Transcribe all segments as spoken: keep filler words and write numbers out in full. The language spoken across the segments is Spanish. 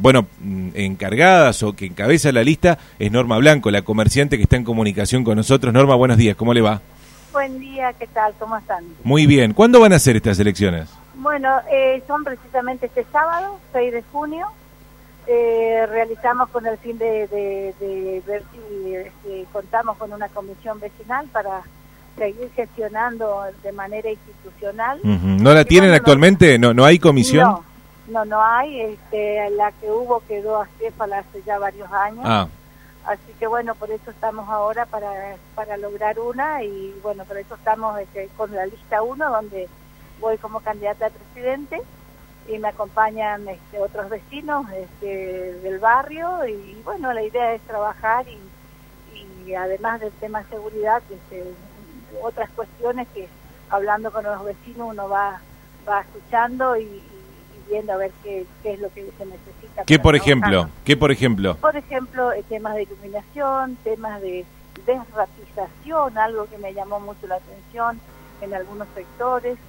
bueno, encargadas o que encabeza la lista es Norma Blanco, la comerciante que está en comunicación con nosotros. Norma, buenos días, ¿cómo le va? Buen día, ¿qué tal? ¿Cómo están? Muy bien. ¿Cuándo van a ser estas elecciones? Bueno, eh, son precisamente este sábado, seis de junio. Eh, realizamos con el fin de, de, de ver si eh, contamos con una comisión vecinal para seguir gestionando de manera institucional. Uh-huh. ¿No la y tienen bueno, actualmente? ¿No, no hay comisión? No, no, no hay. Este, la que hubo quedó acéfala hace ya varios años. Ah. Así que bueno, por eso estamos ahora para para lograr una y bueno, por eso estamos este, con la lista uno, donde voy como candidata a presidente y me acompañan este, otros vecinos este, del barrio y bueno, la idea es trabajar y, y además del tema de seguridad, este, otras cuestiones que hablando con los vecinos uno va va escuchando y, y viendo a ver qué, qué es lo que se necesita. ¿Qué por ejemplo? ¿Qué por ejemplo? Por ejemplo, eh, temas de iluminación, temas de desratización, algo que me llamó mucho la atención en algunos sectores.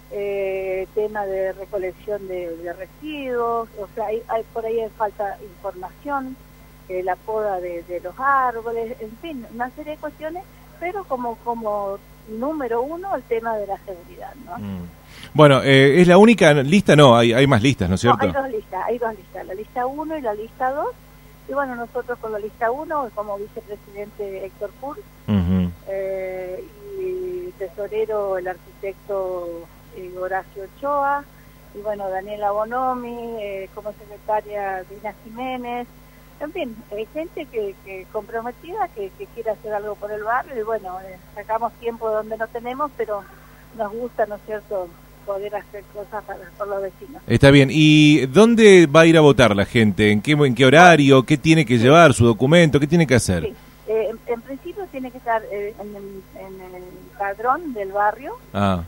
Eh, tema de recolección de, de residuos, o sea, hay, hay por ahí falta información, eh, la poda de, de los árboles, en fin, una serie de cuestiones, pero como como número uno el tema de la seguridad, ¿no? Mm. Bueno, eh, ¿es la única lista? No, hay, hay más listas, ¿no es cierto? No, hay dos listas, hay dos listas, la lista uno y la lista dos, y bueno, nosotros con la lista uno, como vicepresidente Héctor Pur, uh-huh. eh, y tesorero el arquitecto Horacio Ochoa, y bueno, Daniela Bonomi, eh, como secretaria Dina Jiménez, en fin, hay gente que, que comprometida, que, que quiere hacer algo por el barrio, y bueno, eh, sacamos tiempo donde no tenemos, pero nos gusta, ¿no es cierto?, poder hacer cosas para, por los vecinos. Está bien, ¿y dónde va a ir a votar la gente? ¿En qué, en qué horario? ¿Qué tiene que llevar? ¿Su documento? ¿Qué tiene que hacer? Sí. Eh, en, en principio tiene que estar eh, en, el, en el padrón del barrio ah.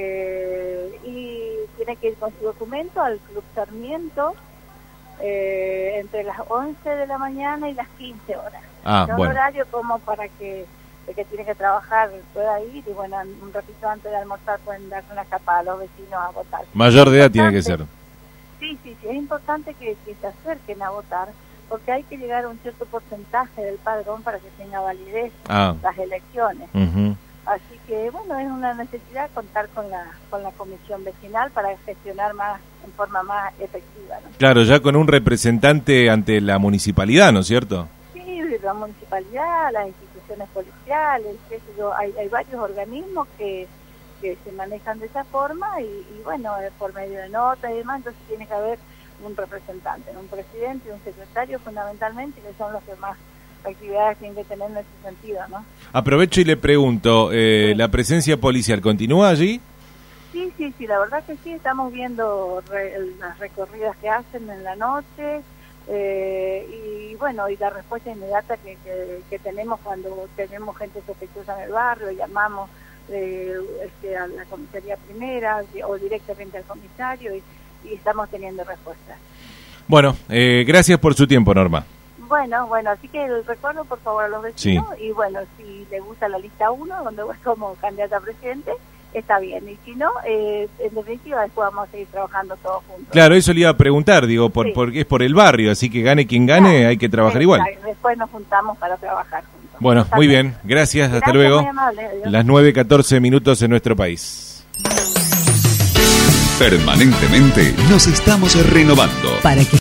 eh, y tiene que ir con su documento al Club Sarmiento eh, entre las once de la mañana y las quince horas. Ah, es un bueno. horario como para que el que tiene que trabajar pueda ir y bueno, un ratito antes de almorzar pueden darse una escapada a los vecinos a votar. Mayor de edad tiene que ser. Sí, sí, sí, es importante que, que se acerquen a votar, porque hay que llegar a un cierto porcentaje del padrón para que tenga validez ah. las elecciones. Uh-huh. Así que, bueno, es una necesidad contar con la con la comisión vecinal para gestionar más en forma más efectiva, ¿no? Claro, ya con un representante ante la municipalidad, ¿no es cierto? Sí, la municipalidad, las instituciones policiales, qué sé yo, hay, hay varios organismos que, que se manejan de esa forma y, y bueno, por medio de notas y demás, entonces tiene que haber un representante, un presidente y un secretario fundamentalmente, que son los que más actividades tienen que tener en ese sentido, ¿no? Aprovecho y le pregunto, eh, sí. ¿la presencia policial continúa allí? Sí, sí, sí, la verdad que sí, estamos viendo re, las recorridas que hacen en la noche eh, y bueno, y la respuesta inmediata que, que, que tenemos cuando tenemos gente sospechosa en el barrio, llamamos eh, este, a la comisaría primera o directamente al comisario y y estamos teniendo respuestas. Bueno, eh, gracias por su tiempo, Norma. Bueno, bueno, así que el recuerdo por favor a los vecinos sí. Y bueno, si le gusta la lista uno, donde voy como candidata a presidente, está bien, y si no, eh, en definitiva después vamos a seguir trabajando todos juntos. Claro, eso le iba a preguntar, digo, por, sí. porque es por el barrio, así que gane quien gane, claro. Hay que trabajar sí, igual. Claro. Después nos juntamos para trabajar juntos. Bueno, está muy bien, gracias, gracias hasta luego. Muy amable, las nueve catorce minutos en nuestro país. Permanentemente nos estamos renovando. Para que